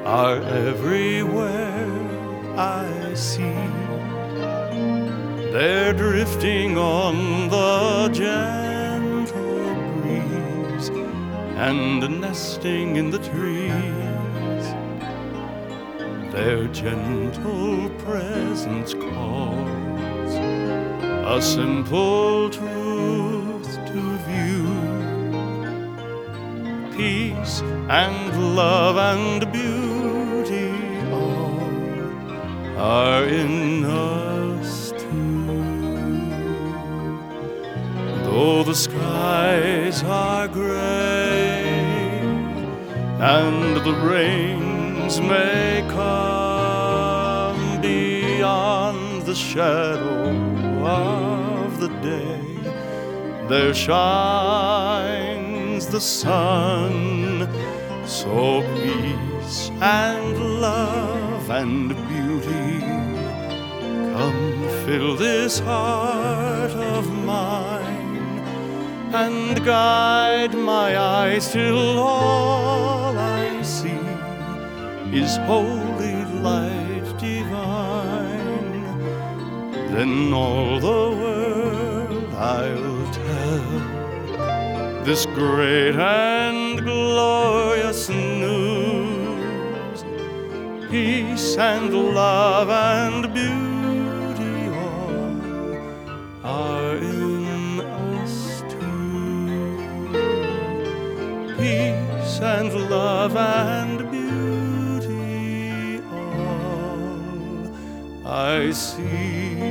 are everywhere I see. They're drifting on the gentle breeze and nesting in the trees. Their gentle presence calls a simple truth to view. Peace and love and beauty all are in us too. Though the skies are gray and the rains may come beyond the shadow of the day, there shines the sun. So peace and love and beauty, come fill this heart of mine and guide my eyes till all I see is holy light divine. Then all the world I'll tell this great and glorious news. Peace and love and beauty all are in us too. Peace and love and beauty all I see.